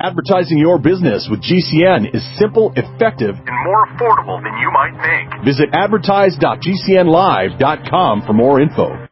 Advertising your business with GCN is simple, effective, and more affordable than you might think. Visit advertise.gcnlive.com for more info.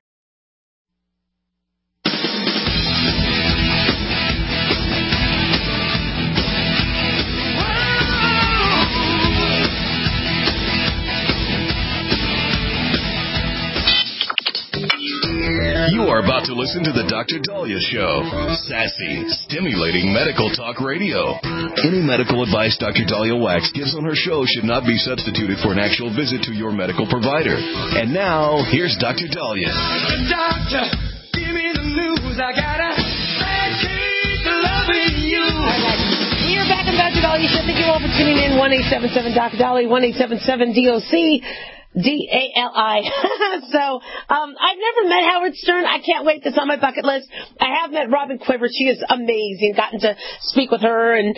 You are about to listen to the Dr. Dahlia Show. Sassy, stimulating medical talk radio. Any medical advice Dr. Dahlia Wax gives on her show should not be substituted for an actual visit to your medical provider. And now, here's Dr. Dahlia. Doctor, give me the news. I got a bad case of loving you. You're back on Dr. Dahlia Show. Thank you all for tuning in. 1-877-Dr. Dahlia, 1-877-DOC. D-A-L-I. So, I've never met Howard Stern. I can't wait. That's on my bucket list. I have met Robin Quivers. She is amazing. Gotten to speak with her, and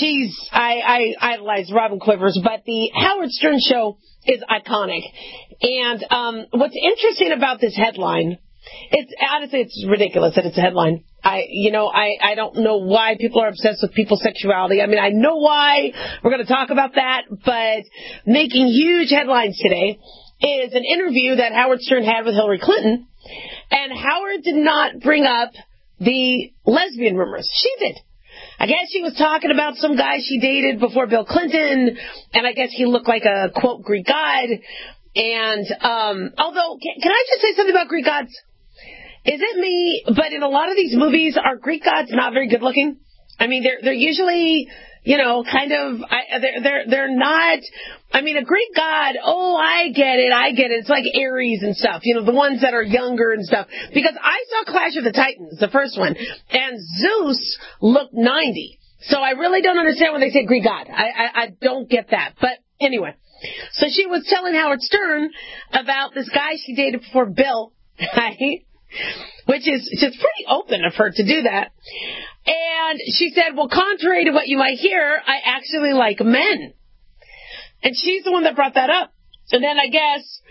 I idolize Robin Quivers, but the Howard Stern show is iconic. And, what's interesting about this headline, it's ridiculous that it's a headline. I don't know why people are obsessed with people's sexuality. I mean, I know why. We're going to talk about that. But making huge headlines today is an interview that Howard Stern had with Hillary Clinton. And Howard did not bring up the lesbian rumors. She did. I guess she was talking about some guy she dated before Bill Clinton. And I guess he looked like a, quote, Greek god. And although, can I just say something about Greek gods? Is it me? But in a lot of these movies, are Greek gods not very good looking? I mean, they're usually, kind of, they're not, I mean, a Greek god, I get it. It's like Ares and stuff, the ones that are younger and stuff. Because I saw Clash of the Titans, the first one, and Zeus looked 90. So I really don't understand when they say Greek god. I don't get that. But anyway, so she was telling Howard Stern about this guy she dated before Bill, right? Which is just pretty open of her to do that. And she said, well, contrary to what you might hear, I actually like men. And she's the one that brought that up. And then I guess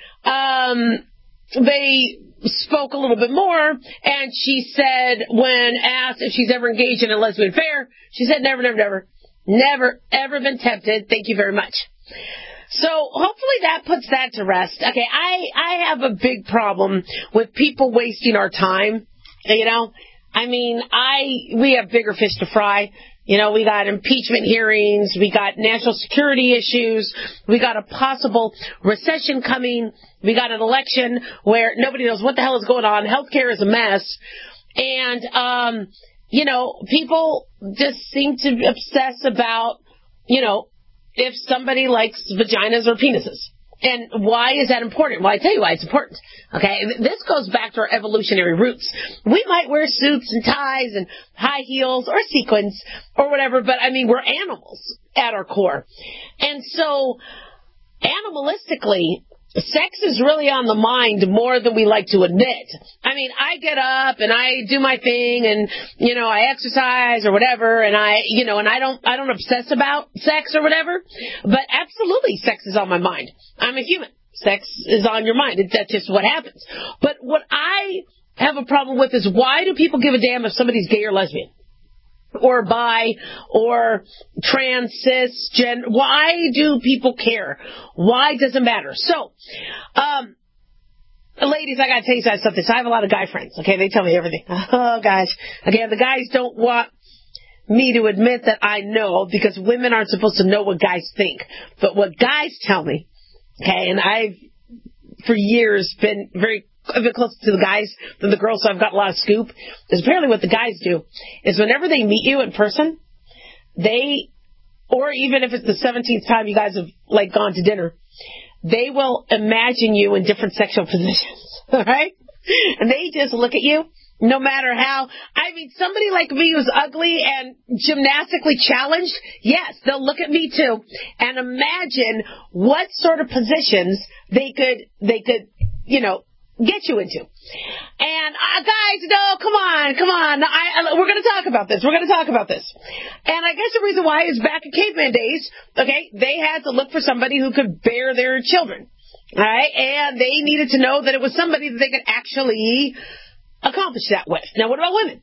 they spoke a little bit more, and she said, when asked if she's ever engaged in a lesbian affair, she said, never, ever been tempted. Thank you very much. So hopefully that puts that to rest. Okay, I have a big problem with people wasting our time. I mean, we have bigger fish to fry. We got impeachment hearings, we got national security issues, we got a possible recession coming, we got an election where nobody knows what the hell is going on. Healthcare is a mess. And people just seem to obsess about, if somebody likes vaginas or penises. And why is that important? Well, I tell you why it's important. Okay, this goes back to our evolutionary roots. We might wear suits and ties and high heels or sequins or whatever, but I mean, we're animals at our core. And so, animalistically, sex is really on the mind more than we like to admit. I mean, I get up and I do my thing and, I exercise or whatever and I don't obsess about sex or whatever, but absolutely sex is on my mind. I'm a human. Sex is on your mind. That's just what happens. But what I have a problem with is, why do people give a damn if somebody's gay or lesbian? Or bi, or trans, cis, gen. Why do people care? Why does it matter? So, ladies, I gotta tell you guys something. So I have a lot of guy friends, okay? They tell me everything. Oh, gosh. Again, the guys don't want me to admit that I know, because women aren't supposed to know what guys think. But what guys tell me, okay, and I've, for years, been a bit closer to the guys than the girls, so I've got a lot of scoop. Is apparently what the guys do is, whenever they meet you in person, or even if it's the 17th time you guys have gone to dinner, they will imagine you in different sexual positions, all right? And they just look at you, no matter how. I mean, somebody like me who's ugly and gymnastically challenged, yes, they'll look at me too and imagine what sort of positions they could get you into. And guys, no, come on. We're going to talk about this. And I guess the reason why is, back in caveman days, okay, they had to look for somebody who could bear their children. All right? And they needed to know that it was somebody that they could actually accomplish that with. Now, what about women?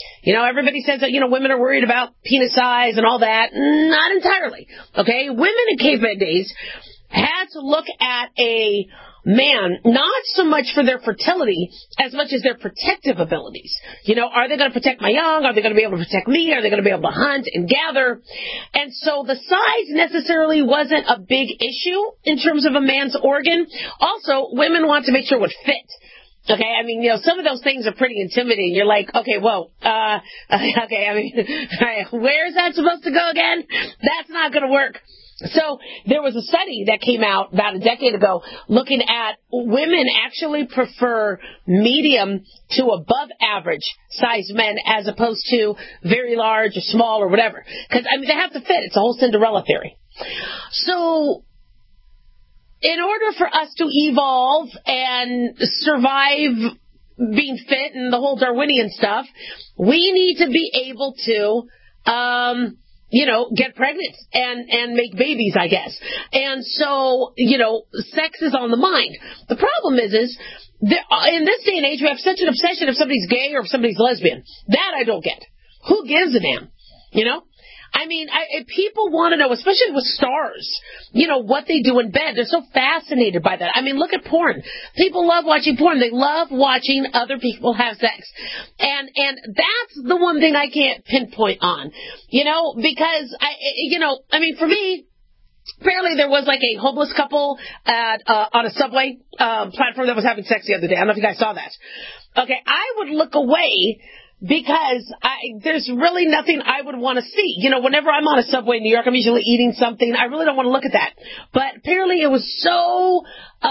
You know, everybody says that, you know, women are worried about penis size and all that. Not entirely. Okay? Women in caveman days had to look at a man, not so much for their fertility as much as their protective abilities. You know, are they going to protect my young? Are they going to be able to protect me? Are they going to be able to hunt and gather? And so the size necessarily wasn't a big issue in terms of a man's organ. Also, women want to make sure it would fit. Okay, I mean, you know, some of those things are pretty intimidating. You're like, okay, whoa, okay, I mean, where's that supposed to go again? That's not going to work. So there was a study that came out about a decade ago looking at women actually prefer medium to above average size men as opposed to very large or small or whatever. Because, I mean, they have to fit. It's a whole Cinderella theory. So in order for us to evolve and survive being fit and the whole Darwinian stuff, we need to be able to, you know, get pregnant and make babies, I guess. And so, you know, sex is on the mind. The problem is in this day and age, we have such an obsession if somebody's gay or if somebody's lesbian. That I don't get. Who gives a damn? You know? I mean, people want to know, especially with stars, you know, what they do in bed. They're so fascinated by that. I mean, look at porn. People love watching porn. They love watching other people have sex. And that's the one thing I can't pinpoint on, you know, because I mean, for me, apparently there was like a homeless couple on a subway platform that was having sex the other day. I don't know if you guys saw that. Okay, I would look away because there's really nothing I would want to see. You know, whenever I'm on a subway in New York, I'm usually eating something. I really don't want to look at that. But apparently it was so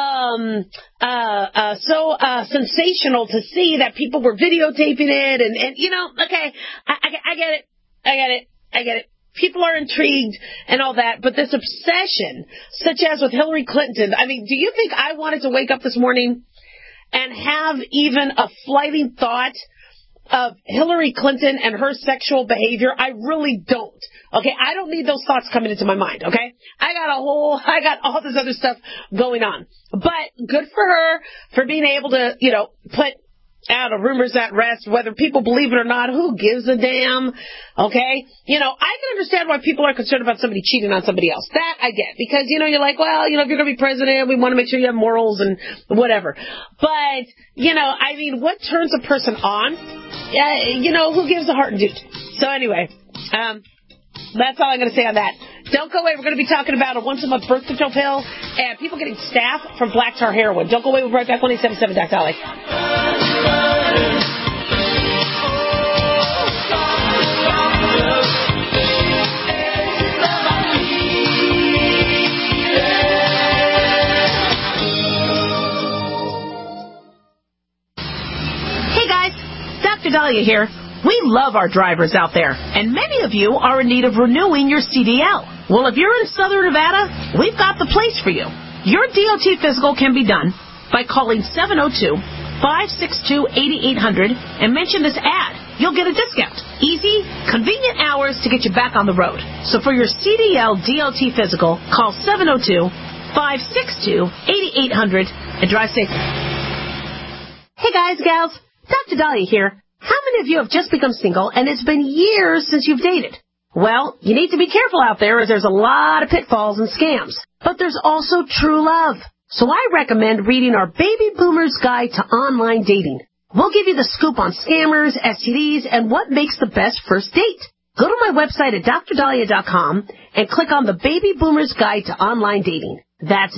sensational to see that people were videotaping it. And you know, okay, I get it. People are intrigued and all that, but this obsession, such as with Hillary Clinton, I mean, do you think I wanted to wake up this morning and have even a flighting thought of Hillary Clinton and her sexual behavior? I really don't. Okay, I don't need those thoughts coming into my mind, okay? I got all this other stuff going on. But good for her for being able to, you know, put out of rumors at rest, whether people believe it or not. Who gives a damn? Okay? You know, I can understand why people are concerned about somebody cheating on somebody else. That I get. Because, you know, you're like, well, you know, if you're going to be president, we want to make sure you have morals and whatever. But, you know, I mean, what turns a person on? You know, who gives a heart and dude? So anyway, that's all I'm going to say on that. Don't go away. We're going to be talking about a once-a-month birth control pill and people getting staph from black tar heroin. Don't go away. We'll be right back. 1-877 Dr. Dolly. Hey guys, Dr. Dahlia here. We love our drivers out there, and many of you are in need of renewing your CDL. Well, if you're in Southern Nevada, we've got the place for you. Your DOT physical can be done by calling 702-562-8800 and mention this ad. You'll get a discount. Easy, convenient hours to get you back on the road. So for your CDL DOT physical, call 702-562-8800 and drive safely. Hey guys, gals, Dr. Dahlia here. How many of you have just become single and it's been years since you've dated? Well, you need to be careful out there as there's a lot of pitfalls and scams. But there's also true love. So I recommend reading our Baby Boomer's Guide to Online Dating. We'll give you the scoop on scammers, STDs, and what makes the best first date. Go to my website at drdahlia.com and click on the Baby Boomer's Guide to Online Dating. That's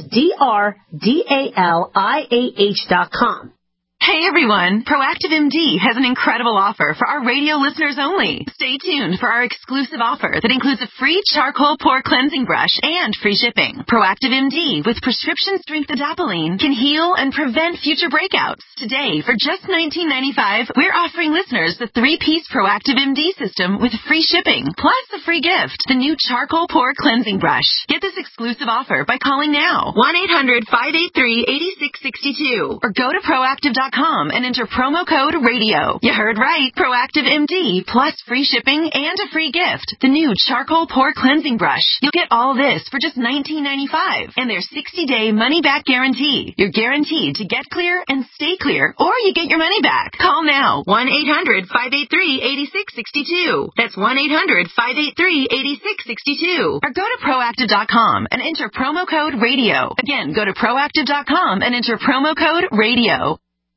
DRDALIAH.com. Hey everyone, Proactive MD has an incredible offer for our radio listeners only. Stay tuned for our exclusive offer that includes a free charcoal pore cleansing brush and free shipping. Proactive MD with prescription strength adapalene can heal and prevent future breakouts. Today, for just $19.95, we're offering listeners the 3-piece Proactive MD system with free shipping, plus a free gift, the new charcoal pore cleansing brush. Get this exclusive offer by calling now, 1-800-583-8662, or go to proactive.com proactiveMD.com and enter promo code RADIO. You heard right. Proactive MD plus free shipping and a free gift. The new charcoal pore cleansing brush. You'll get all this for just $19.95 and their 60-day money-back guarantee. You're guaranteed to get clear and stay clear, or you get your money back. Call now. 1-800-583-8662. That's 1-800-583-8662. Or go to proactive.com and enter promo code RADIO. Again, go to proactive.com and enter promo code RADIO.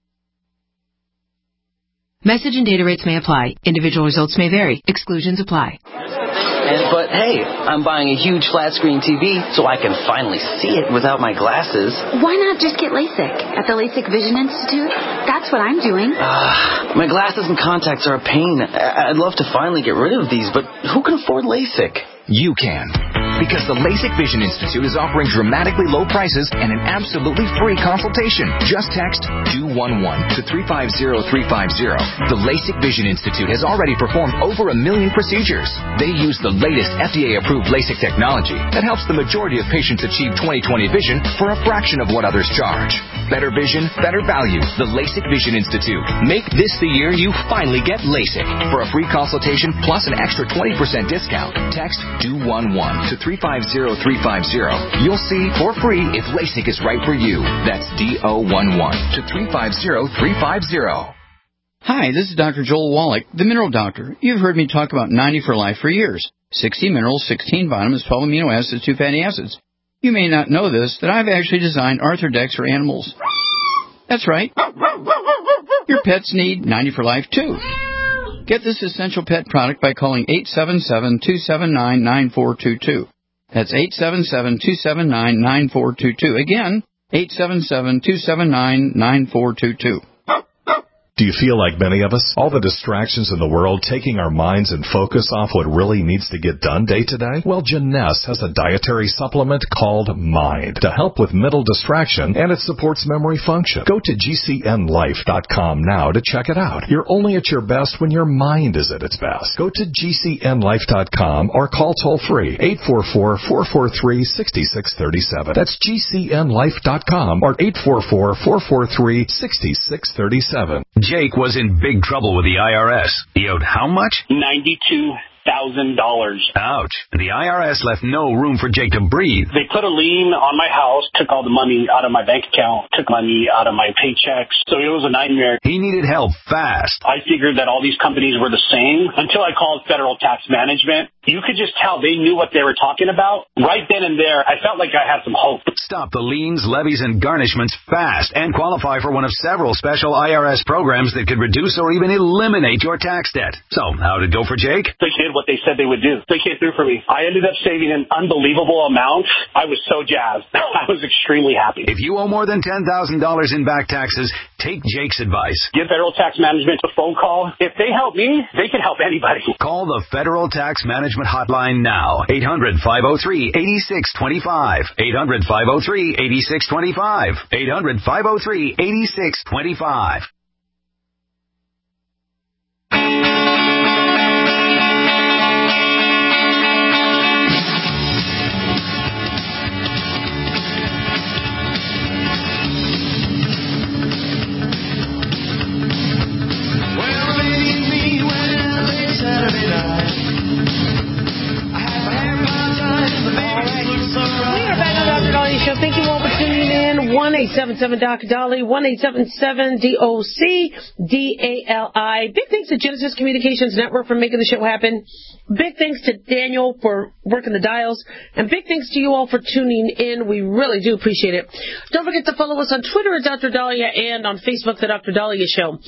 Message and data rates may apply. Individual results may vary. Exclusions apply. But hey, I'm buying a huge flat screen TV so I can finally see it without my glasses. Why not just get LASIK at the LASIK Vision Institute? That's what I'm doing. My glasses and contacts are a pain. I'd love to finally get rid of these, but who can afford LASIK? You can. Because the LASIK Vision Institute is offering dramatically low prices and an absolutely free consultation. Just text DO11 to 350350. The LASIK Vision Institute has already performed over 1 million procedures. They use the latest FDA-approved LASIK technology that helps the majority of patients achieve 20/20 vision for a fraction of what others charge. Better vision, better value. The LASIK Vision Institute. Make this the year you finally get LASIK. For a free consultation plus an extra 20% discount, text DO11 to 350350. You'll see for free if LASIK is right for you. That's DO11 to 350350. Hi, this is Dr. Joel Wallach, the Mineral Doctor. You've heard me talk about 90 for Life for years. 60 minerals, 16 vitamins, 12 amino acids, 2 fatty acids. You may not know this, that I've actually designed Arthrodex for animals. That's right. Your pets need 90 for Life, too. Get this essential pet product by calling 877-279-9422. That's 877-279-9422. Again, 877-279-9422. Do you feel like many of us? All the distractions in the world taking our minds and focus off what really needs to get done day to day? Well, Jeunesse has a dietary supplement called Mind to help with mental distraction, and it supports memory function. Go to GCNlife.com now to check it out. You're only at your best when your mind is at its best. Go to GCNlife.com or call toll-free 844-443-6637. That's GCNlife.com or 844-443-6637. Jake was in big trouble with the IRS. He owed how much? $92,000. Ouch. And the IRS left no room for Jake to breathe. They put a lien on my house, took all the money out of my bank account, took money out of my paychecks. So it was a nightmare. He needed help fast. I figured that all these companies were the same until I called Federal Tax Management. You could just tell they knew what they were talking about. Right then and there, I felt like I had some hope. Stop the liens, levies, and garnishments fast and qualify for one of several special IRS programs that could reduce or even eliminate your tax debt. So, how'd it go for Jake? They did what they said they would do. They came through for me. I ended up saving an unbelievable amount. I was so jazzed. I was extremely happy. If you owe more than $10,000 in back taxes, take Jake's advice. Give Federal Tax Management a phone call. If they help me, they can help anybody. Call the Federal Tax Management Hotline now. 800-503-8625. 800-503-8625. 800-503-8625. Thank you all for tuning in. 1-877-Dr. Dolly, 1-877-DOC-DALI. Big thanks to Genesis Communications Network for making the show happen. Big thanks to Daniel for working the dials. And big thanks to you all for tuning in. We really do appreciate it. Don't forget to follow us on Twitter at Dr. Dahlia and on Facebook, The Dr. Dahlia Show.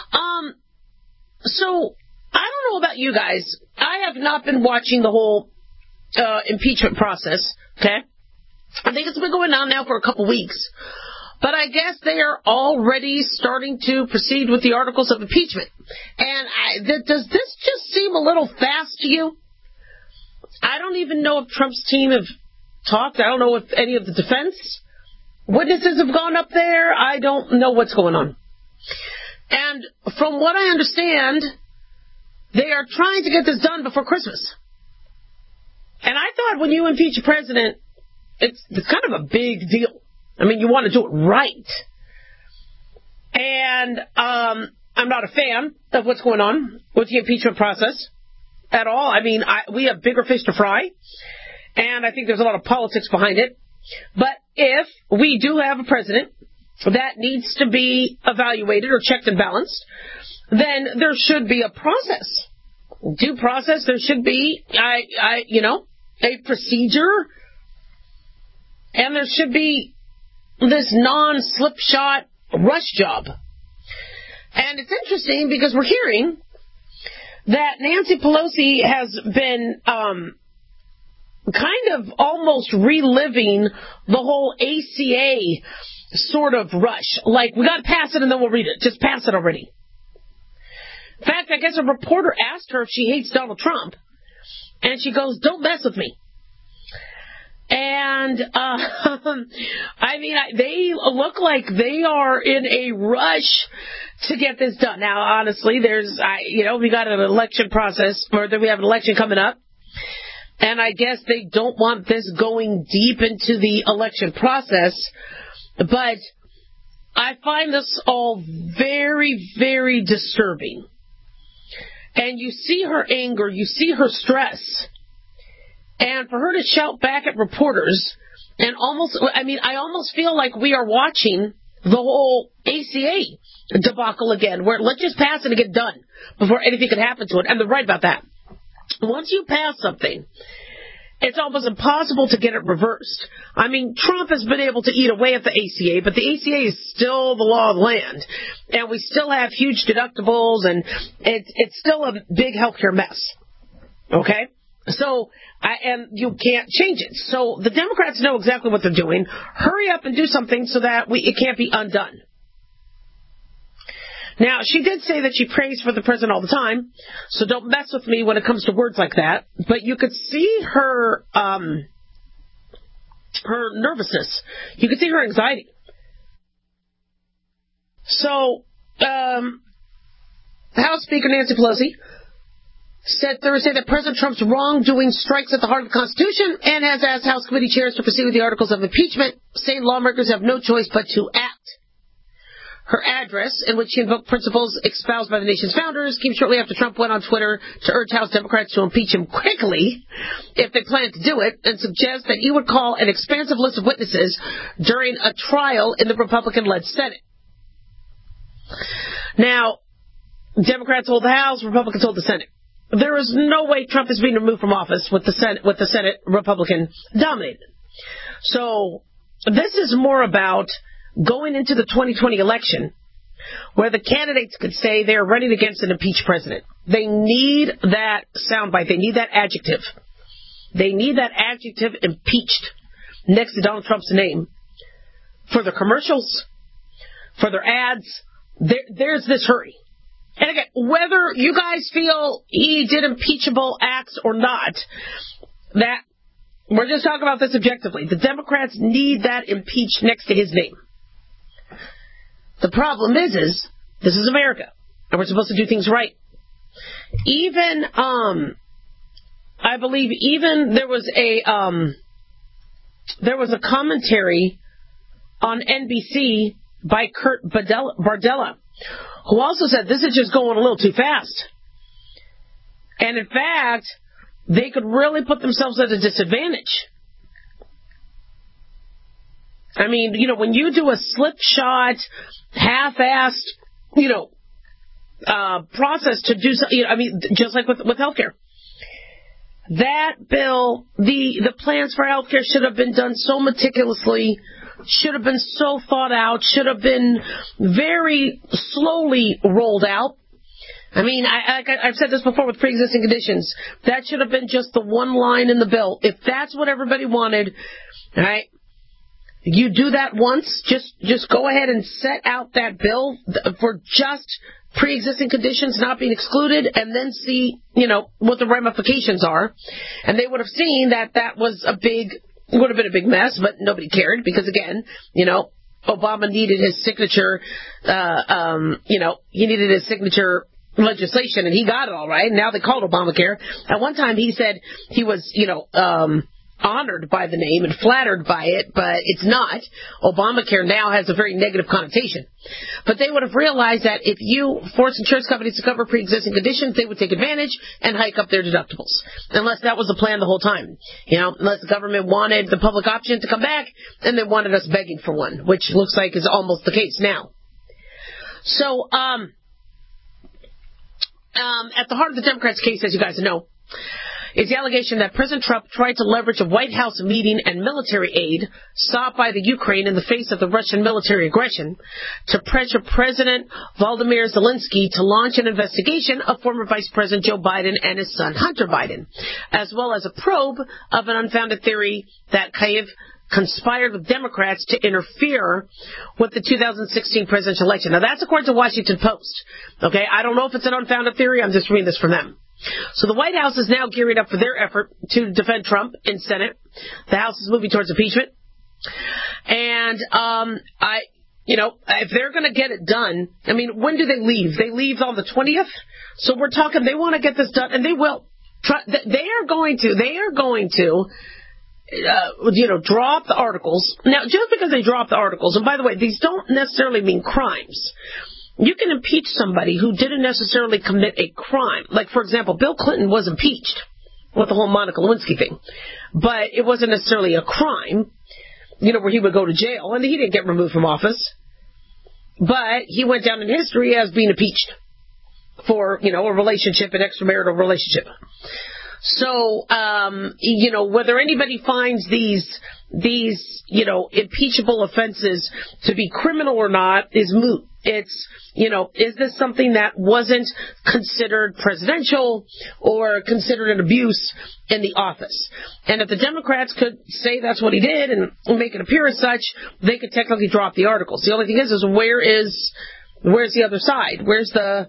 So, I don't know about you guys. I have not been watching the whole impeachment process, okay? I think it's been going on now for a couple weeks. But I guess they are already starting to proceed with the articles of impeachment. And does this just seem a little fast to you? I don't even know if Trump's team have talked. I don't know if any of the defense witnesses have gone up there. I don't know what's going on. And from what I understand, they are trying to get this done before Christmas. And I thought when you impeach a president, it's kind of a big deal. I mean, you want to do it right. And I'm not a fan of what's going on with the impeachment process at all. I mean, we have bigger fish to fry, and I think there's a lot of politics behind it. But if we do have a president that needs to be evaluated or checked and balanced, then there should be a process. Due process, there should be, a procedure, and there should be this non-slipshot rush job. And it's interesting because we're hearing that Nancy Pelosi has been kind of almost reliving the whole ACA sort of rush. Like, we got to pass it and then we'll read it. Just pass it already. In fact, I guess a reporter asked her if she hates Donald Trump, and she goes, "Don't mess with me." And, they look like they are in a rush to get this done. Now, honestly, we got an election process, or we have an election coming up, and I guess they don't want this going deep into the election process, but I find this all very, very disturbing. And you see her anger, you see her stress. And for her to shout back at reporters, and I almost feel like we are watching the whole ACA debacle again, where let's just pass it and get done before anything can happen to it. And they're right about that. Once you pass something, it's almost impossible to get it reversed. I mean, Trump has been able to eat away at the ACA, but the ACA is still the law of the land. And we still have huge deductibles, and it's still a big healthcare mess. Okay? So, and you can't change it. So the Democrats know exactly what they're doing. Hurry up and do something so that it can't be undone. Now, she did say that she prays for the president all the time, so don't mess with me when it comes to words like that. But you could see her nervousness. You could see her anxiety. So, House Speaker Nancy Pelosi said Thursday that President Trump's wrongdoing strikes at the heart of the Constitution and has asked House committee chairs to proceed with the articles of impeachment, saying lawmakers have no choice but to act. Her address, in which she invoked principles espoused by the nation's founders, came shortly after Trump went on Twitter to urge House Democrats to impeach him quickly if they plan to do it, and suggest that he would call an expansive list of witnesses during a trial in the Republican-led Senate. Now, Democrats hold the House, Republicans hold the Senate. There is no way Trump is being removed from office with the Senate Republican dominated. So this is more about going into the 2020 election, where the candidates could say they're running against an impeached president. They need that soundbite. They need that adjective. They need that adjective, impeached, next to Donald Trump's name for their commercials, for their ads. There's this hurry. And again, whether you guys feel he did impeachable acts or not, that we're just talking about this objectively. The Democrats need that impeached next to his name. The problem is this is America, and we're supposed to do things right. Even, I believe, there was a commentary on NBC by Kurt Bardella, who also said this is just going a little too fast. And in fact, they could really put themselves at a disadvantage. I mean, when you do a slipshot, half-assed, process to do something, just like with healthcare. That bill, the plans for healthcare should have been done so meticulously, should have been so thought out, should have been very slowly rolled out. I mean, I've said this before with pre-existing conditions. That should have been just the one line in the bill. If that's what everybody wanted, all right, you do that once, just go ahead and set out that bill for just pre-existing conditions not being excluded, and then see, what the ramifications are. And they would have seen that would have been a big mess, but nobody cared because, again, Obama needed his signature, he needed his signature legislation, and he got it all right. And now they called Obamacare. At one time, he said he was, honored by the name and flattered by it, but it's not. Obamacare now has a very negative connotation. But they would have realized that if you force insurance companies to cover pre-existing conditions, they would take advantage and hike up their deductibles. Unless that was the plan the whole time. Unless the government wanted the public option to come back and they wanted us begging for one, which looks like is almost the case now. So, at the heart of the Democrats' case, as you guys know, is the allegation that President Trump tried to leverage a White House meeting and military aid sought by the Ukraine in the face of the Russian military aggression to pressure President Volodymyr Zelensky to launch an investigation of former Vice President Joe Biden and his son Hunter Biden, as well as a probe of an unfounded theory that Kyiv conspired with Democrats to interfere with the 2016 presidential election. Now, that's according to Washington Post. Okay, I don't know if it's an unfounded theory. I'm just reading this from them. So the White House is now gearing up for their effort to defend Trump in Senate. The House is moving towards impeachment. And, if they're going to get it done, when do they leave? They leave on the 20th. So we're talking, they want to get this done, and they will. They are going to drop the articles. Now, just because they drop the articles, and by the way, these don't necessarily mean crimes. You can impeach somebody who didn't necessarily commit a crime. Like, for example, Bill Clinton was impeached with the whole Monica Lewinsky thing. But it wasn't necessarily a crime, where he would go to jail. And he didn't get removed from office. But he went down in history as being impeached for, a relationship, an extramarital relationship. So, whether anybody finds these impeachable offenses to be criminal or not is moot. It's, is this something that wasn't considered presidential or considered an abuse in the office? And if the Democrats could say that's what he did and make it appear as such, they could technically drop the articles. The only thing is where's the other side? Where's the,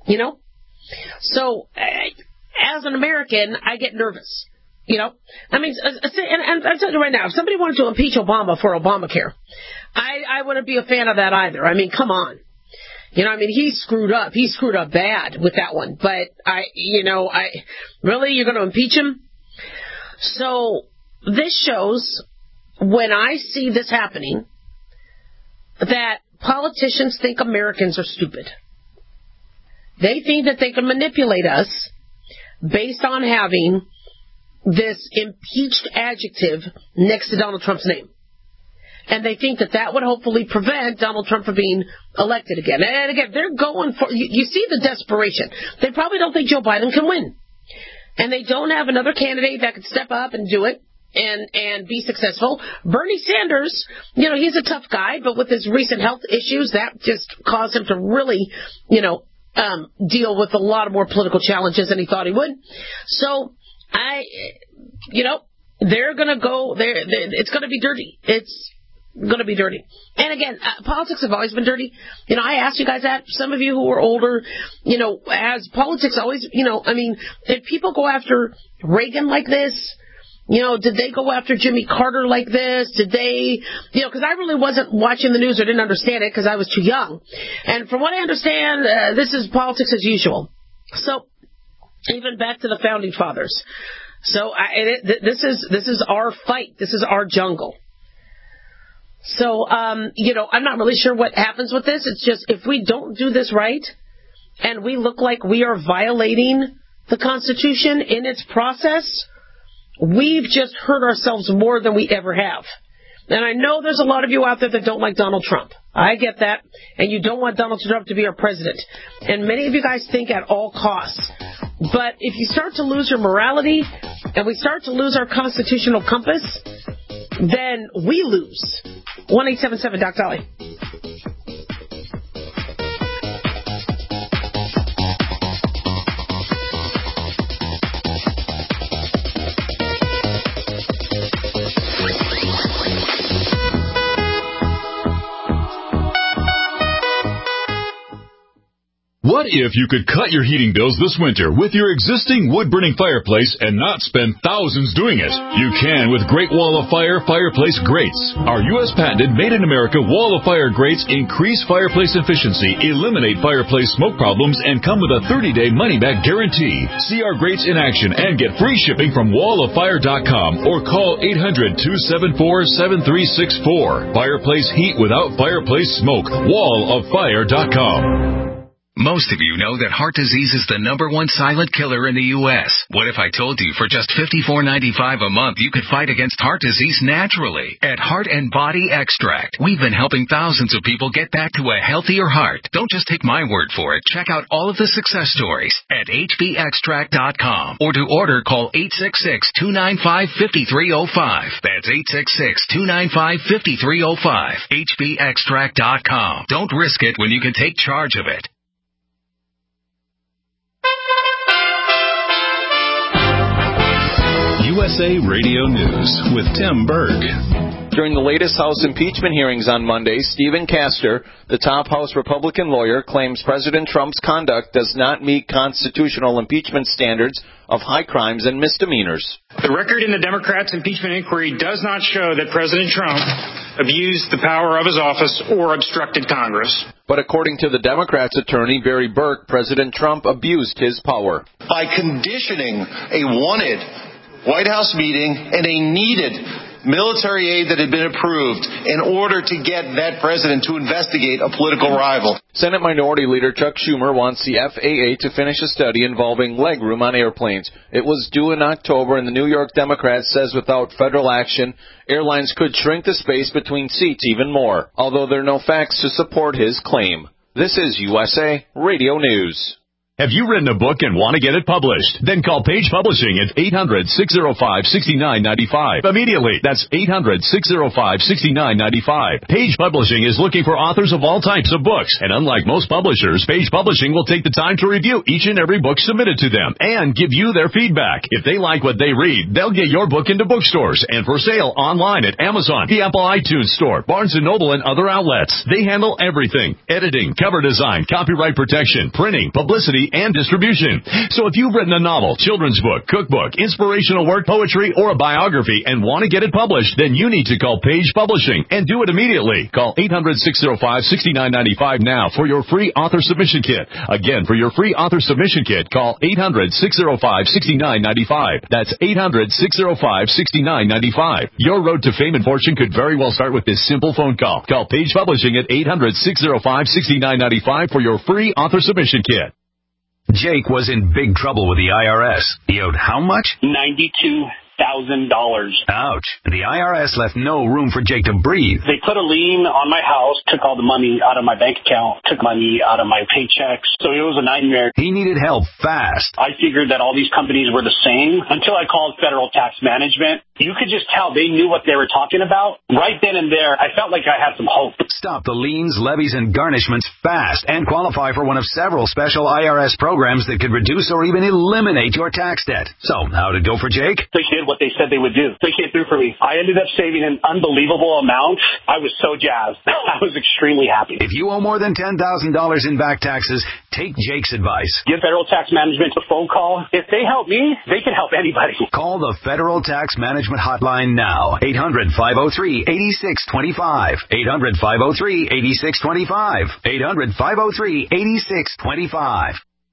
So, as an American, I get nervous. And I tell you right now, if somebody wanted to impeach Obama for Obamacare, I wouldn't be a fan of that either. Come on. He screwed up. He screwed up bad with that one. But really, you're going to impeach him? So this shows, when I see this happening, that politicians think Americans are stupid. They think that they can manipulate us based on having this impeached adjective next to Donald Trump's name. And they think that would hopefully prevent Donald Trump from being elected again. And again, they're going for, you see the desperation. They probably don't think Joe Biden can win. And they don't have another candidate that could step up and do it and be successful. Bernie Sanders, he's a tough guy, but with his recent health issues, that just caused him to really, deal with a lot of more political challenges than he thought he would. So, they're going to go there. It's going to be dirty. It's going to be dirty. And again, politics have always been dirty. I asked you guys that. Some of you who are older, has politics always, did people go after Reagan like this? Did they go after Jimmy Carter like this? Did they, because I really wasn't watching the news or didn't understand it because I was too young. And from what I understand, this is politics as usual. So, even back to the founding fathers. So, this is our fight. This is our jungle. So, I'm not really sure what happens with this. It's just, if we don't do this right, and we look like we are violating the Constitution in its process, we've just hurt ourselves more than we ever have. And I know there's a lot of you out there that don't like Donald Trump. I get that. And you don't want Donald Trump to be our president. And many of you guys think at all costs. But if you start to lose your morality and we start to lose our constitutional compass, then we lose. 1-877 Doc Dolly. What if you could cut your heating bills this winter with your existing wood-burning fireplace and not spend thousands doing it? You can with Great Wall of Fire fireplace grates. Our U.S. patented made-in-America Wall of Fire grates increase fireplace efficiency, eliminate fireplace smoke problems, and come with a 30-day money-back guarantee. See our grates in action and get free shipping from walloffire.com or call 800-274-7364. Fireplace heat without fireplace smoke. walloffire.com. Most of you know that heart disease is the #1 silent killer in the U.S. What if I told you for just $54.95 a month you could fight against heart disease naturally? At Heart and Body Extract, we've been helping thousands of people get back to a healthier heart. Don't just take my word for it. Check out all of the success stories at hbextract.com or to order call 866-295-5305. That's 866-295-5305. hbextract.com. Don't risk it when you can take charge of it. USA Radio News with Tim Berg. During the latest House impeachment hearings on Monday, Stephen Castor, the top House Republican lawyer, claims President Trump's conduct does not meet constitutional impeachment standards of high crimes and misdemeanors. The record in the Democrats' impeachment inquiry does not show that President Trump abused the power of his office or obstructed Congress. But according to the Democrats' attorney, Barry Burke, President Trump abused his power by conditioning a wanted White House meeting and a needed military aid that had been approved in order to get that president to investigate a political rival. Senate Minority Leader Chuck Schumer wants the FAA to finish a study involving legroom on airplanes. It was due in October, and the New York Democrat says without federal action, airlines could shrink the space between seats even more, although there are no facts to support his claim. This is USA Radio News. Have you written a book and want to get it published? Then call Page Publishing at 800-605-6995. Immediately. That's 800-605-6995. Page Publishing is looking for authors of all types of books. And unlike most publishers, Page Publishing will take the time to review each and every book submitted to them and give you their feedback. If they like what they read, they'll get your book into bookstores and for sale online at Amazon, the Apple iTunes Store, Barnes & Noble, and other outlets. They handle everything: editing, cover design, copyright protection, printing, publicity, and distribution. So if you've written a novel, children's book, cookbook, inspirational work, poetry, or a biography and want to get it published, then you need to call Page Publishing and do it immediately. Call 800-605-6995 now for your free author submission kit. Again, for your free author submission kit, call 800-605-6995. That's 800-605-6995. Your road to fame and fortune could very well start with this simple phone call. Call Page Publishing at 800-605-6995 for your free author submission kit. Jake was in big trouble with the IRS. He owed how much? $92,000. Ouch. The IRS left no room for Jake to breathe. They put a lien on my house, took all the money out of my bank account, took money out of my paychecks. So it was a nightmare. He needed help fast. I figured that all these companies were the same until I called Federal Tax Management. You could just tell they knew what they were talking about. Right then and there, I felt like I had some hope. Stop the liens, levies, and garnishments fast and qualify for one of several special IRS programs that could reduce or even eliminate your tax debt. So, how did it go for Jake? They did what they said they would do. They came through for me. I ended up saving an unbelievable amount. I was so jazzed. I was extremely happy. If you owe more than $10,000 in back taxes, take Jake's advice. Give Federal Tax Management a phone call. If they help me, they can help anybody. Call the Federal Tax Management Hotline now. 800-503-8625. 800-503-8625. 800-503-8625.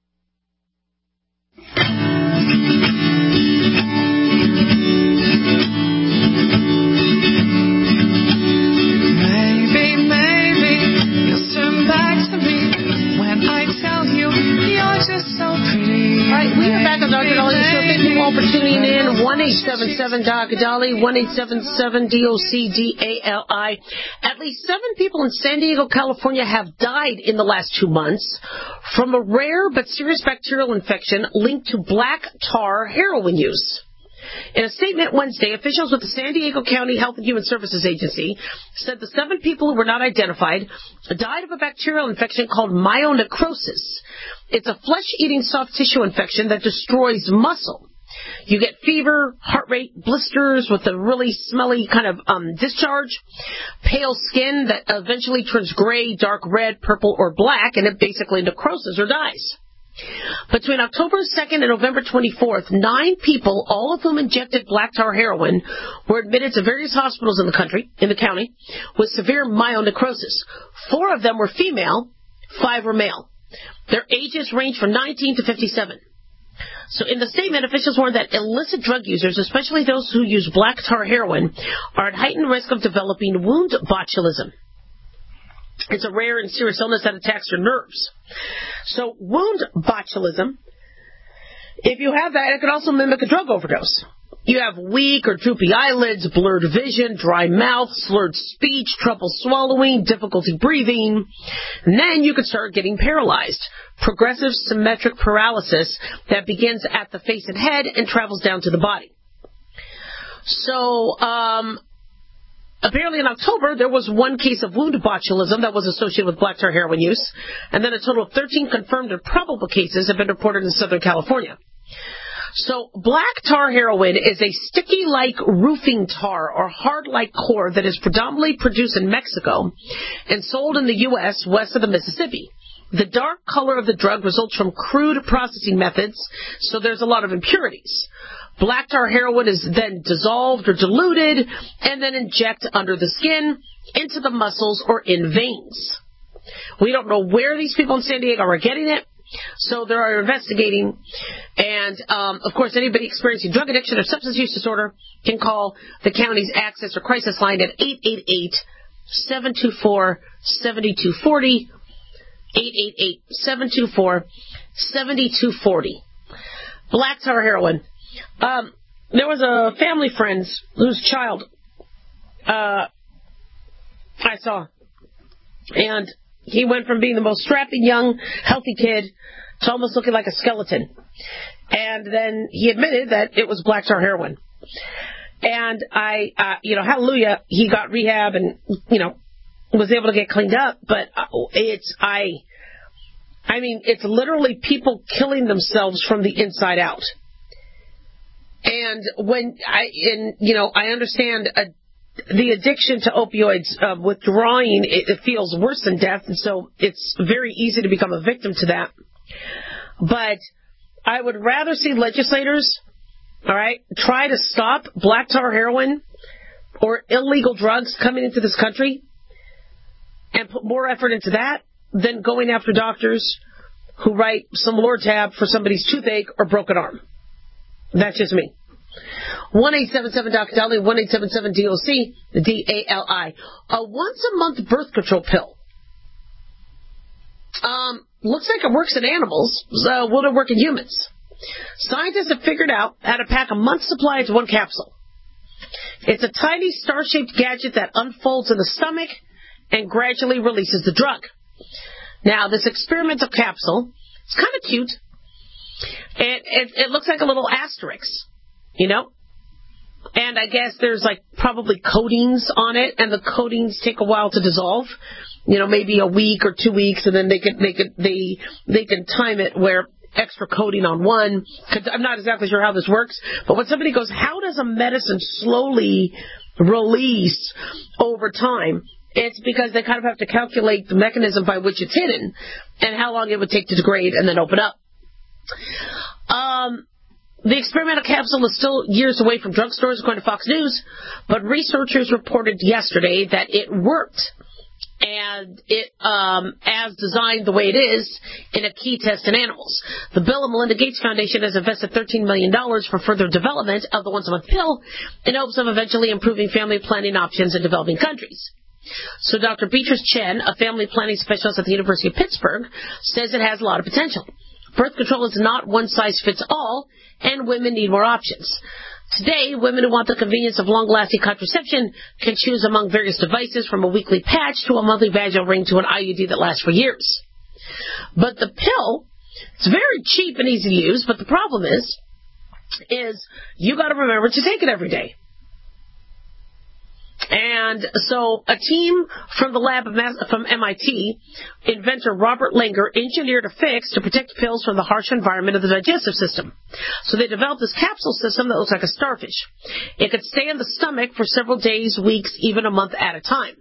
Maybe you'll turn back to me when I tell you you're just so pretty. All right, we are back on Dr. Dolly Show. Thank you all for tuning in. 1-877-Dr. 1-877-DOC-DALI. At least 7 people in San Diego, California have died in the last 2 months from a rare but serious bacterial infection linked to black tar heroin use. In a statement Wednesday, officials with the San Diego County Health and Human Services Agency said the 7 people who were not identified died of a bacterial infection called myonecrosis. It's a flesh-eating soft tissue infection that destroys muscle. You get fever, heart rate, blisters with a really smelly kind of discharge, pale skin that eventually turns gray, dark red, purple, or black, and it basically necroses or dies. Between October 2nd and November 24th, 9 people, all of whom injected black tar heroin, were admitted to various hospitals in the county, with severe myonecrosis. 4 of them were female, 5 were male. Their ages range from 19 to 57. So in the statement, officials warned that illicit drug users, especially those who use black tar heroin, are at heightened risk of developing wound botulism. It's a rare and serious illness that attacks your nerves. So wound botulism, if you have that, it could also mimic a drug overdose. You have weak or droopy eyelids, blurred vision, dry mouth, slurred speech, trouble swallowing, difficulty breathing. And then you could start getting paralyzed. Progressive symmetric paralysis that begins at the face and head and travels down to the body. So, apparently in October, there was 1 case of wound botulism that was associated with black tar heroin use, and then a total of 13 confirmed and probable cases have been reported in Southern California. So black tar heroin is a sticky-like roofing tar or hard-like core that is predominantly produced in Mexico and sold in the U.S. west of the Mississippi. The dark color of the drug results from crude processing methods, so there's a lot of impurities. Black tar heroin is then dissolved or diluted and then injected under the skin, into the muscles, or in veins. We don't know where these people in San Diego are getting it, so they are investigating. And, of course, anybody experiencing drug addiction or substance use disorder can call the county's access or crisis line at 888-724-7240, 888-724-7240. Black tar heroin. There was a family friend whose child I saw, and he went from being the most strapping, young, healthy kid to almost looking like a skeleton. And then he admitted that it was black tar heroin. And hallelujah, he got rehab and, was able to get cleaned up. But it's literally people killing themselves from the inside out. And I understand the addiction to opioids, withdrawing, it feels worse than death, and so it's very easy to become a victim to that. But I would rather see legislators, try to stop black tar heroin or illegal drugs coming into this country and put more effort into that than going after doctors who write some Lortab for somebody's toothache or broken arm. That's just me. 1-877-DOC-DALI, 1-877-DOC, D-A-L-I. A once-a-month birth control pill. Looks like it works in animals, so will it work in humans? Scientists have figured out how to pack a month's supply into 1 capsule. It's a tiny star-shaped gadget that unfolds in the stomach and gradually releases the drug. Now, this experimental capsule is kind of cute. It looks like a little asterisk, And I guess there's probably coatings on it, and the coatings take a while to dissolve. Maybe a week or 2 weeks, and then they can time it where extra coating on one. Cause I'm not exactly sure how this works, but when somebody goes, how does a medicine slowly release over time? It's because they kind of have to calculate the mechanism by which it's hidden and how long it would take to degrade and then open up. The experimental capsule is still years away from drugstores, according to Fox News, but researchers reported yesterday that it worked, and it, as designed the way it is, in a key test in animals. The Bill and Melinda Gates Foundation has invested $13 million for further development of the once-a-month pill in hopes of eventually improving family planning options in developing countries. So Dr. Beatrice Chen, a family planning specialist at the University of Pittsburgh, says it has a lot of potential. Birth control is not one-size-fits-all, and women need more options. Today, women who want the convenience of long-lasting contraception can choose among various devices, from a weekly patch to a monthly vaginal ring to an IUD that lasts for years. But the pill, it's very cheap and easy to use, but the problem is you got to remember to take it every day. And so a team from the lab from MIT, inventor Robert Langer, engineered a fix to protect pills from the harsh environment of the digestive system. So they developed this capsule system that looks like a starfish. It could stay in the stomach for several days, weeks, even a month at a time.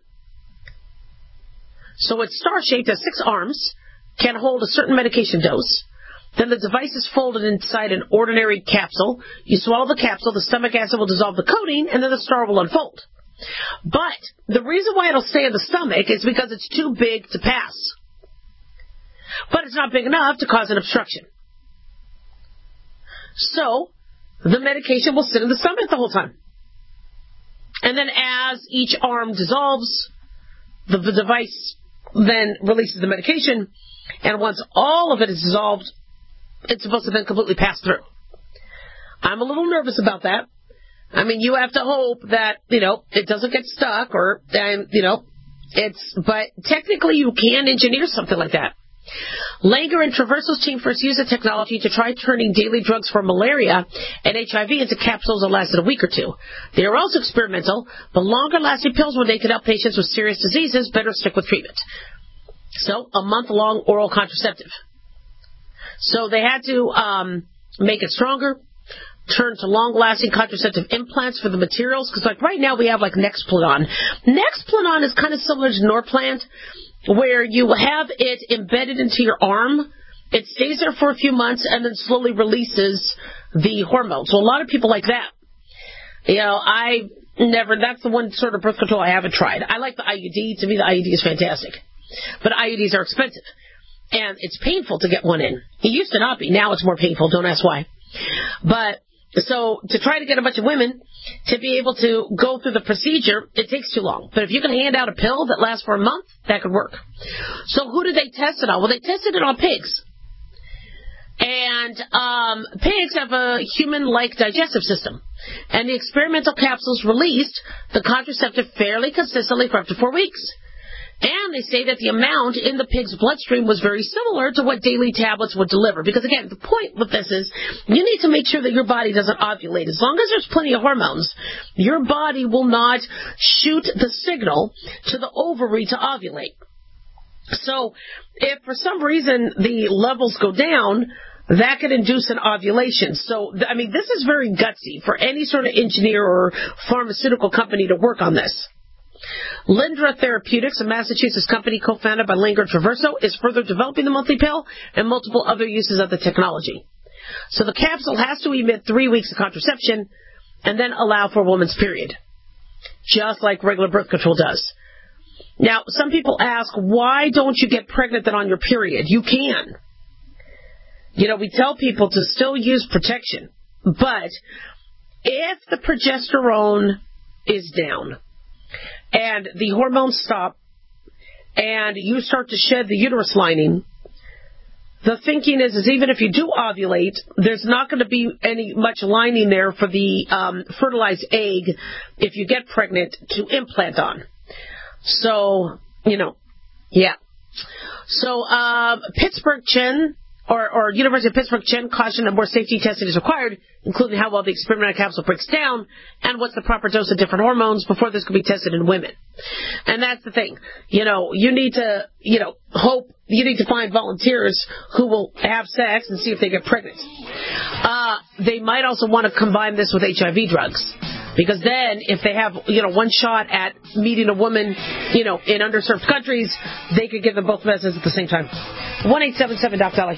So it's star-shaped, has 6 arms, can hold a certain medication dose. Then the device is folded inside an ordinary capsule. You swallow the capsule, the stomach acid will dissolve the coating, and then the star will unfold. But the reason why it'll stay in the stomach is because it's too big to pass. But it's not big enough to cause an obstruction. So the medication will sit in the stomach the whole time. And then as each arm dissolves, the device then releases the medication. And once all of it is dissolved, it's supposed to then completely pass through. I'm a little nervous about that. I mean, you have to hope that, it doesn't get stuck but technically you can engineer something like that. Langer and Traverso's team first used the technology to try turning daily drugs for malaria and HIV into capsules that lasted a week or 2. They were also experimental, but longer-lasting pills where they could help patients with serious diseases better stick with treatment. So, a month-long oral contraceptive. So they had to make it stronger, turn to long-lasting contraceptive implants for the materials, because right now we have Nexplanon. Nexplanon is kind of similar to Norplant, where you have it embedded into your arm. It stays there for a few months and then slowly releases the hormone. So a lot of people like that. That's the one sort of birth control I haven't tried. I like the IUD. To me, the IUD is fantastic. But IUDs are expensive. And it's painful to get one in. It used to not be. Now it's more painful. Don't ask why. But so to try to get a bunch of women to be able to go through the procedure, it takes too long. But if you can hand out a pill that lasts for a month, that could work. So who did they test it on? Well, they tested it on pigs. And pigs have a human-like digestive system. And the experimental capsules released the contraceptive fairly consistently for up to 4 weeks. And they say that the amount in the pig's bloodstream was very similar to what daily tablets would deliver. Because, again, the point with this is you need to make sure that your body doesn't ovulate. As long as there's plenty of hormones, your body will not shoot the signal to the ovary to ovulate. So if for some reason the levels go down, that could induce an ovulation. So, this is very gutsy for any sort of engineer or pharmaceutical company to work on this. Lindra Therapeutics, a Massachusetts company co-founded by Langer and Traverso, is further developing the monthly pill and multiple other uses of the technology. So the capsule has to emit 3 weeks of contraception and then allow for a woman's period, just like regular birth control does. Now, some people ask, why don't you get pregnant then on your period? You can. We tell people to still use protection, but if the progesterone is down, and the hormones stop, and you start to shed the uterus lining, the thinking is even if you do ovulate, there's not going to be much lining there for the fertilized egg if you get pregnant to implant on. So, yeah. So, Pittsburgh Chen, or University of Pittsburgh Chen cautioned that more safety testing is required, including how well the experimental capsule breaks down and what's the proper dose of different hormones before this could be tested in women. And that's the thing. You need to, you need to find volunteers who will have sex and see if they get pregnant. They might also want to combine this with HIV drugs. Because then, if they have, one shot at meeting a woman, in underserved countries, they could give them both messages at the same time. 1-877-DOC-DOLLY.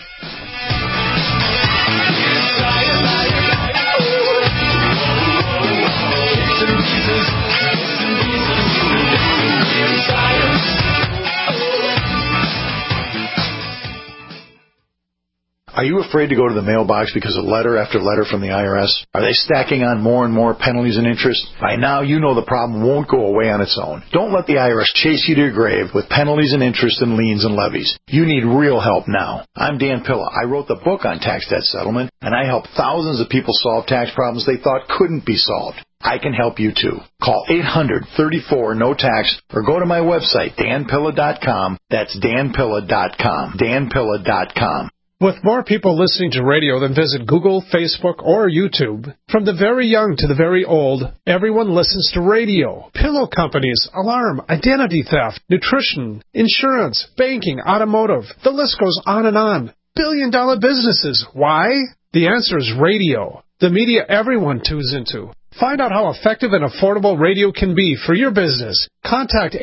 Are you afraid to go to the mailbox because of letter after letter from the IRS? Are they stacking on more and more penalties and interest? By now, you know the problem won't go away on its own. Don't let the IRS chase you to your grave with penalties and interest and liens and levies. You need real help now. I'm Dan Pilla. I wrote the book on tax debt settlement, and I help thousands of people solve tax problems they thought couldn't be solved. I can help you too. Call 800-34-NO-TAX or go to my website, danpilla.com. That's danpilla.com. danpilla.com. With more people listening to radio than visit Google, Facebook, or YouTube, from the very young to the very old, everyone listens to radio. Pillow companies, alarm, identity theft, nutrition, insurance, banking, automotive. The list goes on and on. Billion-dollar businesses. Why? The answer is radio. The media everyone tunes into. Find out how effective and affordable radio can be for your business. Contact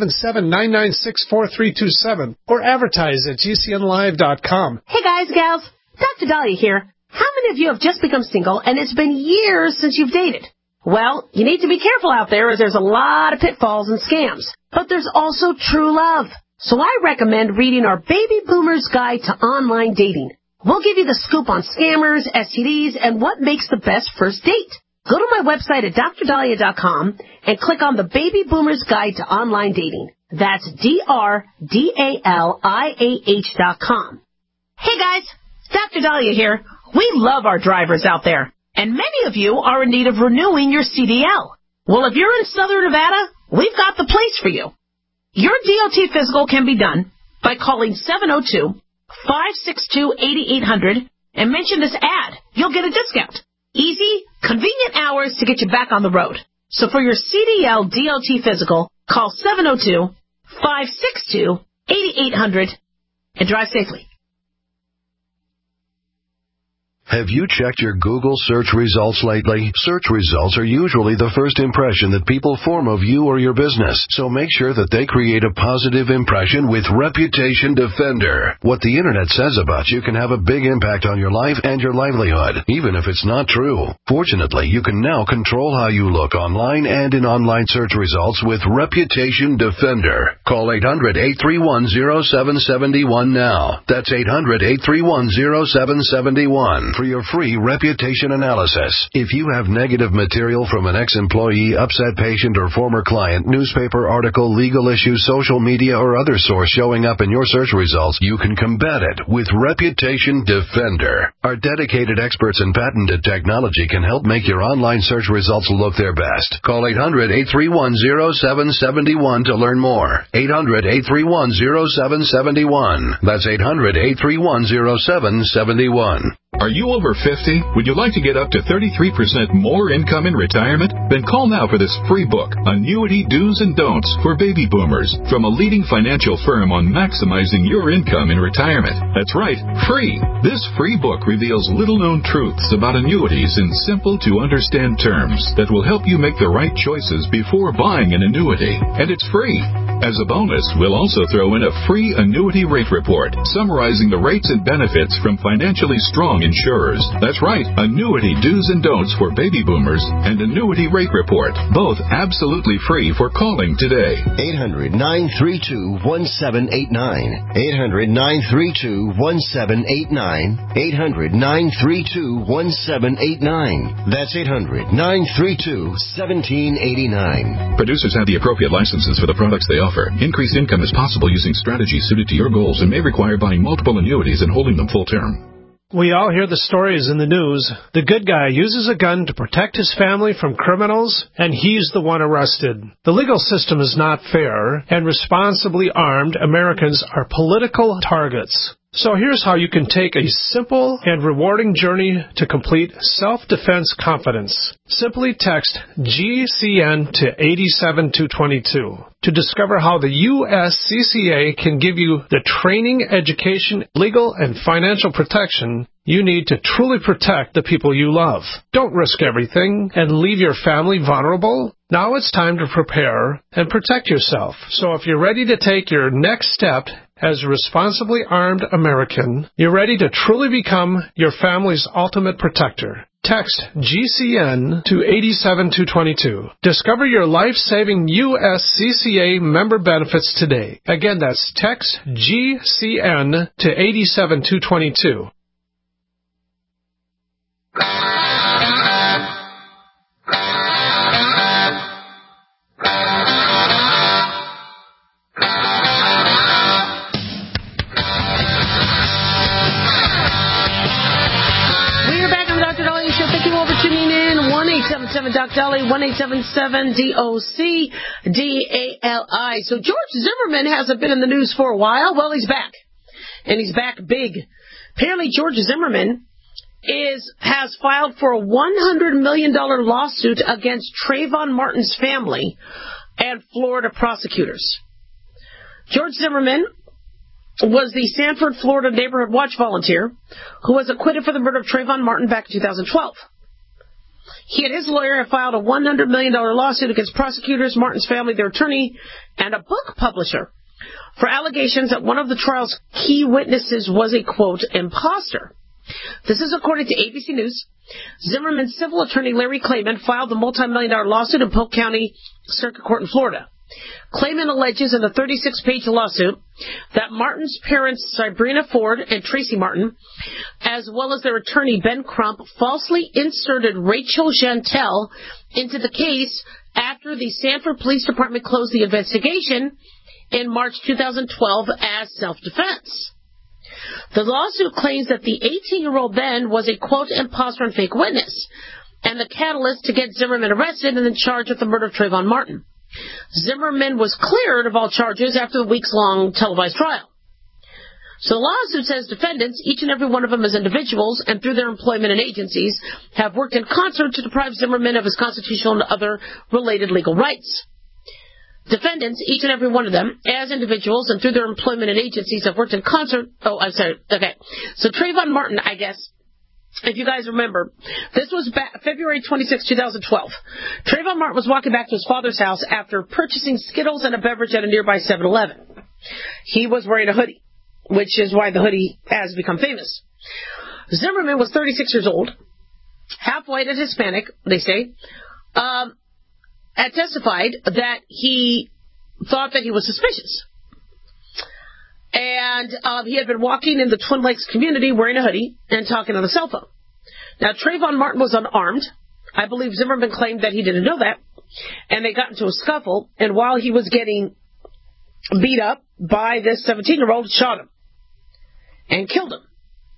877-996-4327 or advertise at gcnlive.com. Hey guys, gals, Dr. Dahlia here. How many of you have just become single and it's been years since you've dated? Well, you need to be careful out there as there's a lot of pitfalls and scams. But there's also true love. So I recommend reading our Baby Boomer's Guide to Online Dating. We'll give you the scoop on scammers, STDs, and what makes the best first date. Go to my website at drdahlia.com and click on the Baby Boomer's Guide to Online Dating. That's DRDALIAH.com. Hey guys, Dr. Dahlia here. We love our drivers out there, and many of you are in need of renewing your CDL. Well, if you're in Southern Nevada, we've got the place for you. Your DOT physical can be done by calling 702-562-8800 and mention this ad. You'll get a discount. Easy, convenient hours to get you back on the road. So for your CDL DOT physical, call 702-562-8800 and drive safely. Have you checked your Google search results lately? Search results are usually the first impression that people form of you or your business, so make sure that they create a positive impression with Reputation Defender. What the internet says about you can have a big impact on your life and your livelihood, even if it's not true. Fortunately, you can now control how you look online and in online search results with Reputation Defender. Call 800-831-0771 now. That's 800-831-0771. For your free reputation analysis. If you have negative material from an ex-employee, upset patient, or former client, newspaper article, legal issue, social media, or other source showing up in your search results, you can combat it with Reputation Defender. Our dedicated experts in patented technology can help make your online search results look their best. Call 800-831-0771 to learn more. 800-831-0771. That's 800-831-0771. Are you over 50? Would you like to get up to 33% more income in retirement? Then call now for this free book, Annuity Do's and Don'ts for Baby Boomers, from a leading financial firm on maximizing your income in retirement. That's right, free. This free book reveals little-known truths about annuities in simple-to-understand terms that will help you make the right choices before buying an annuity. And it's free. As a bonus, we'll also throw in a free annuity rate report summarizing the rates and benefits from financially strong insurers. That's right, Annuity Do's and Don'ts for Baby Boomers and Annuity Rate Report, both absolutely free for calling today. 800-932-1789. 800-932-1789. 800-932-1789. That's 800-932-1789. Producers have the appropriate licenses for the products they offer. Increased income is possible using strategies suited to your goals and may require buying multiple annuities and holding them full term. We all hear the stories in the news. The good guy uses a gun to protect his family from criminals, and he's the one arrested. The legal system is not fair, and responsibly armed Americans are political targets. So here's how you can take a simple and rewarding journey to complete self-defense confidence. Simply text GCN to 87222 to discover how the USCCA can give you the training, education, legal, and financial protection you need to truly protect the people you love. Don't risk everything and leave your family vulnerable. Now it's time to prepare and protect yourself. So if you're ready to take your next step as a responsibly armed American, you're ready to truly become your family's ultimate protector. Text GCN to 87222. Discover your life-saving USCCA member benefits today. Again, that's text GCN to 87222. Dr. Dolly, 1-877-DOC-DALI. So George Zimmerman hasn't been in the news for a while. Well, he's back. And he's back big. Apparently, George Zimmerman has filed for a $100 million lawsuit against Trayvon Martin's family and Florida prosecutors. George Zimmerman was the Sanford, Florida Neighborhood Watch volunteer who was acquitted for the murder of Trayvon Martin back in 2012. He and his lawyer have filed a $100 million lawsuit against prosecutors, Martin's family, their attorney, and a book publisher for allegations that one of the trial's key witnesses was a, quote, imposter. This is according to ABC News. Zimmerman's civil attorney, Larry Klayman, filed the multi-million-dollar lawsuit in Polk County Circuit Court in Florida. Klayman alleges in the 36-page lawsuit that Martin's parents, Sabrina Ford and Tracy Martin, as well as their attorney, Ben Crump, falsely inserted Rachel Jantel into the case after the Sanford Police Department closed the investigation in March 2012 as self-defense. The lawsuit claims that the 18-year-old Ben was a, quote, imposter and fake witness, and the catalyst to get Zimmerman arrested and then charged with the murder of Trayvon Martin. Zimmerman was cleared of all charges after the weeks-long televised trial. So the lawsuit says defendants, each and every one of them as individuals and through their employment and agencies, have worked in concert to deprive Zimmerman of his constitutional and other related legal rights. Defendants, each and every one of them, as individuals and through their employment and agencies, have worked in concert. Oh, I'm sorry. Okay. So Trayvon Martin, I guess, if you guys remember, this was February 26, 2012. Trayvon Martin was walking back to his father's house after purchasing Skittles and a beverage at a nearby 7-Eleven. He was wearing a hoodie, which is why the hoodie has become famous. Zimmerman was 36 years old, half white and Hispanic, they say, had testified that he thought that he was suspicious. And he had been walking in the Twin Lakes community wearing a hoodie and talking on a cell phone. Now, Trayvon Martin was unarmed. I believe Zimmerman claimed that he didn't know that. And they got into a scuffle. And while he was getting beat up by this 17-year-old, shot him and killed him.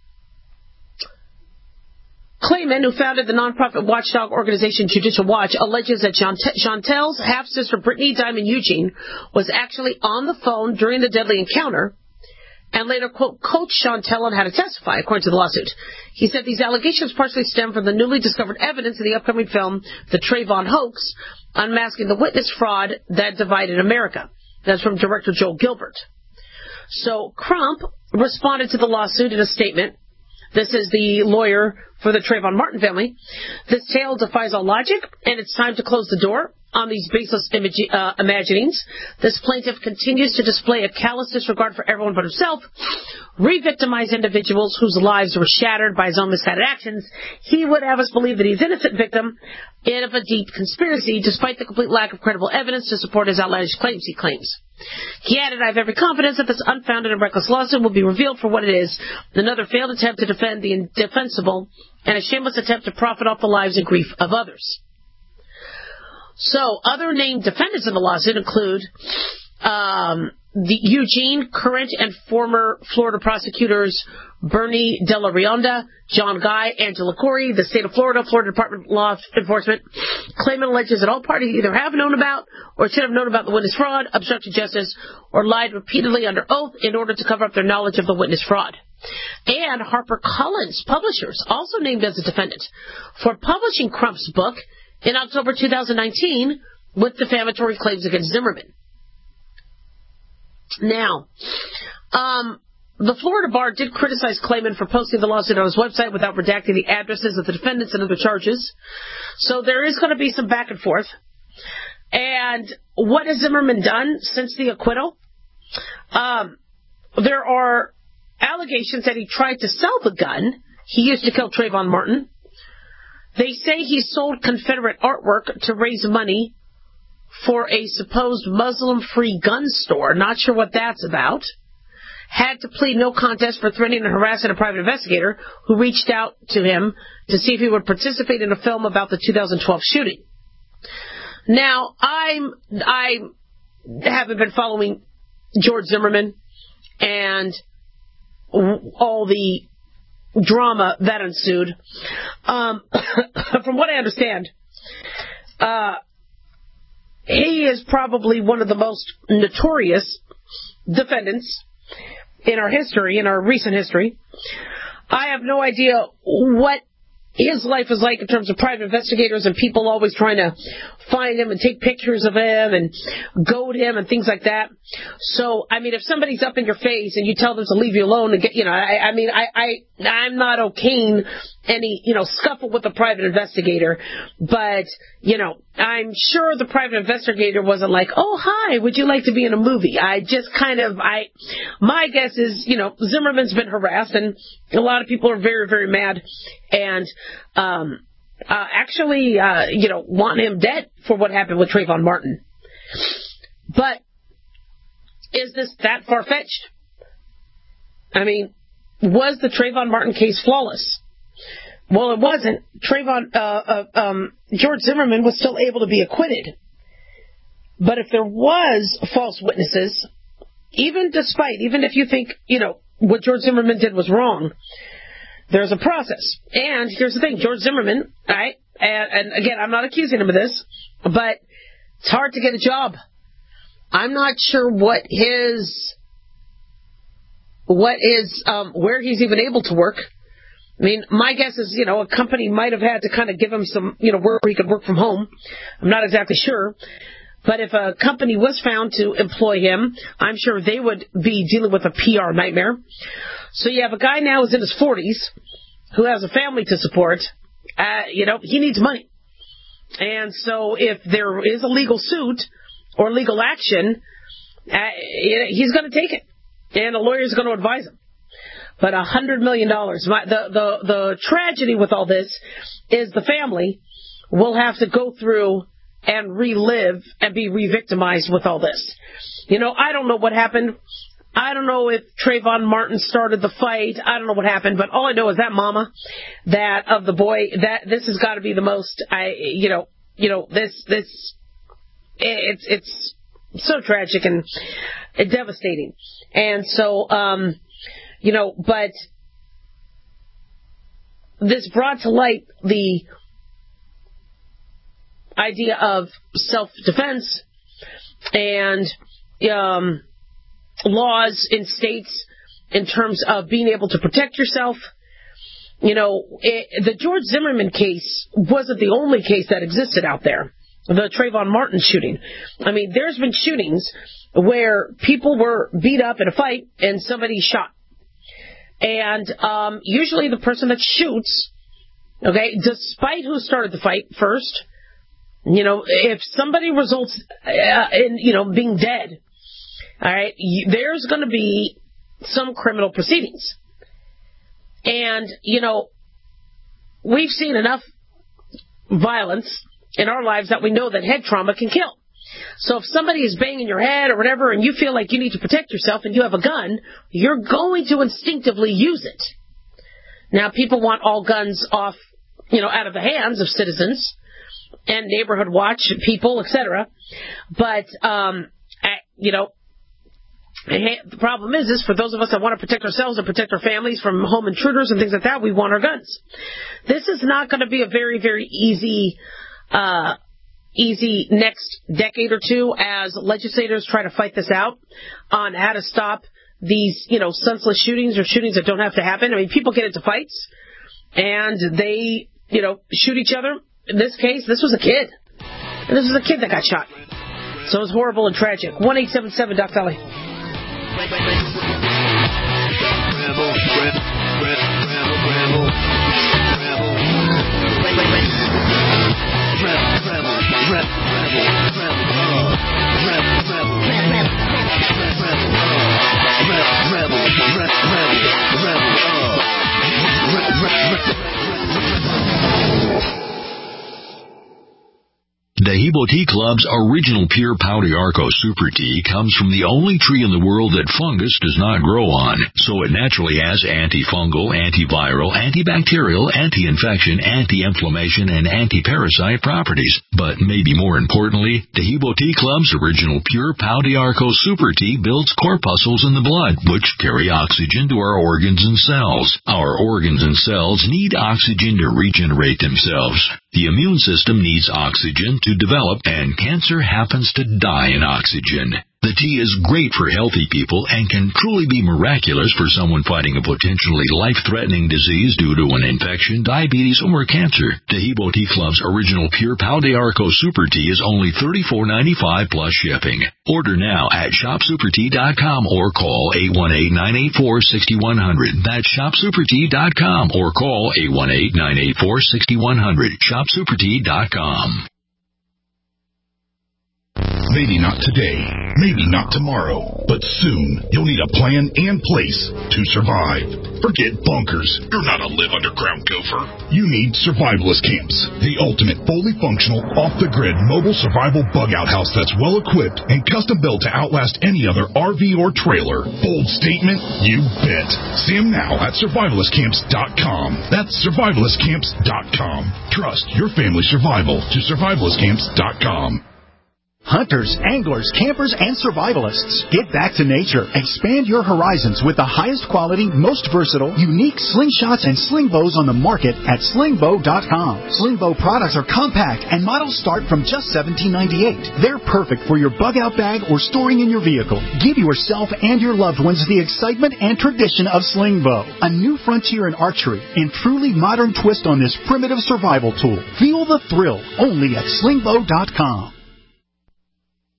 Klayman, who founded the nonprofit watchdog organization Judicial Watch, alleges that Chantel's half-sister Brittany Diamond Eugene was actually on the phone during the deadly encounter and later, quote, coached Chantel on how to testify, according to the lawsuit. He said these allegations partially stem from the newly discovered evidence in the upcoming film, The Trayvon Hoax, unmasking the witness fraud that divided America. That's from director Joel Gilbert. So Crump responded to the lawsuit in a statement. This is the lawyer for the Trayvon Martin family. This tale defies all logic, and it's time to close the door on these baseless imaginings. This plaintiff continues to display a callous disregard for everyone but himself, re-victimize individuals whose lives were shattered by his own misguided actions. He would have us believe that he's an innocent victim of a deep conspiracy, despite the complete lack of credible evidence to support his outlandish claims he claims. He added, I have every confidence that this unfounded and reckless lawsuit will be revealed for what it is, another failed attempt to defend the indefensible and a shameless attempt to profit off the lives and grief of others. So, other named defendants in the lawsuit include the Eugene, current and former Florida prosecutors Bernie Della Rionda, John Guy, Angela Corey, the state of Florida, Florida Department of Law Enforcement. Klayman alleges that all parties either have known about or should have known about the witness fraud, obstructed justice, or lied repeatedly under oath in order to cover up their knowledge of the witness fraud. And HarperCollins Publishers, also named as a defendant, for publishing Crump's book in October 2019 with defamatory claims against Zimmerman. Now, the Florida Bar did criticize Klayman for posting the lawsuit on his website without redacting the addresses of the defendants and other charges. So there is going to be some back and forth. And what has Zimmerman done since the acquittal? There are allegations that he tried to sell the gun he used to kill Trayvon Martin. They say he sold Confederate artwork to raise money for a supposed Muslim-free gun store. Not sure what that's about. Had to plead no contest for threatening and harassing a private investigator who reached out to him to see if he would participate in a film about the 2012 shooting. Now, I haven't been following George Zimmerman and all the drama that ensued. From what I understand, he is probably one of the most notorious defendants in our history, in our recent history. I have no idea what his life is like in terms of private investigators and people always trying to find him and take pictures of him and goad him and things like that. So, I mean, if somebody's up in your face and you tell them to leave you alone and get, I'm not okaying any, scuffle with a private investigator, but, I'm sure the private investigator wasn't like, oh, hi, would you like to be in a movie? My guess is, Zimmerman's been harassed and a lot of people are very, very mad and, want him dead for what happened with Trayvon Martin. But is this that far-fetched? I mean, was the Trayvon Martin case flawless? Well, it wasn't. George Zimmerman was still able to be acquitted. But if there was false witnesses, even if you think, what George Zimmerman did was wrong, there's a process. And here's the thing, George Zimmerman, right? And again, I'm not accusing him of this, but it's hard to get a job. I'm not sure where he's even able to work. I mean, my guess is, a company might have had to kind of give him some, where he could work from home. I'm not exactly sure. But if a company was found to employ him, I'm sure they would be dealing with a PR nightmare. So you have a guy now who's in his 40s who has a family to support. He needs money. And so if there is a legal suit or legal action, he's going to take it. And a lawyer's going to advise him. But $100 million. The tragedy with all this is the family will have to go through and relive and be re-victimized with all this. I don't know what happened. I don't know if Trayvon Martin started the fight. I don't know what happened, but all I know is that mama, that of the boy, that this has got to be the most, it's so tragic and devastating. And so, but this brought to light the idea of self-defense and laws in states in terms of being able to protect yourself. The George Zimmerman case wasn't the only case that existed out there. The Trayvon Martin shooting. I mean, there's been shootings where people were beat up in a fight and somebody shot. And usually the person that shoots, despite who started the fight first, if somebody results in, being dead, all right, there's going to be some criminal proceedings. And, we've seen enough violence in our lives that we know that head trauma can kill. So if somebody is banging your head or whatever and you feel like you need to protect yourself and you have a gun, you're going to instinctively use it. Now, people want all guns off, out of the hands of citizens and neighborhood watch people, etc. But, the problem is for those of us that want to protect ourselves and protect our families from home intruders and things like that, we want our guns. This is not going to be a very, very easy next decade or two as legislators try to fight this out on how to stop these, senseless shootings or shootings that don't have to happen. I mean, people get into fights and they, shoot each other. In this case, this was a kid. And this was a kid that got shot. So it was horrible and tragic. 1-877 Doc Dolly. Dahibo Tea Club's original pure Pau d'Arco Super Tea comes from the only tree in the world that fungus does not grow on, so it naturally has antifungal, antiviral, antibacterial, anti-infection, anti-inflammation, and anti-parasite properties. But maybe more importantly, Dahibo Tea Club's original pure Pau d'Arco Super Tea builds corpuscles in the blood, which carry oxygen to our organs and cells. Our organs and cells need oxygen to regenerate themselves. The immune system needs oxygen to develop, and cancer happens to die in oxygen. The tea is great for healthy people and can truly be miraculous for someone fighting a potentially life-threatening disease due to an infection, diabetes, or cancer. Tahibo Tea Club's original Pure Pau de Arco Super Tea is only $34.95 plus shipping. Order now at shopsupertea.com or call 818-984-6100. That's shopsupertea.com or call 818-984-6100. shopsupertea.com. Maybe not today, maybe not tomorrow, but soon you'll need a plan and place to survive. Forget bunkers. You're not a live underground gopher. You need Survivalist Camps, the ultimate fully functional, off-the-grid mobile survival bug-out house that's well-equipped and custom-built to outlast any other RV or trailer. Bold statement? You bet. See them now at survivalistcamps.com. That's survivalistcamps.com. Trust your family's survival to survivalistcamps.com. Hunters, anglers, campers, and survivalists. Get back to nature. Expand your horizons with the highest quality, most versatile, unique slingshots and sling bows on the market at slingbow.com. Slingbow products are compact and models start from just $17.98. They're perfect for your bug-out bag or storing in your vehicle. Give yourself and your loved ones the excitement and tradition of Slingbow, a new frontier in archery and truly modern twist on this primitive survival tool. Feel the thrill only at slingbow.com.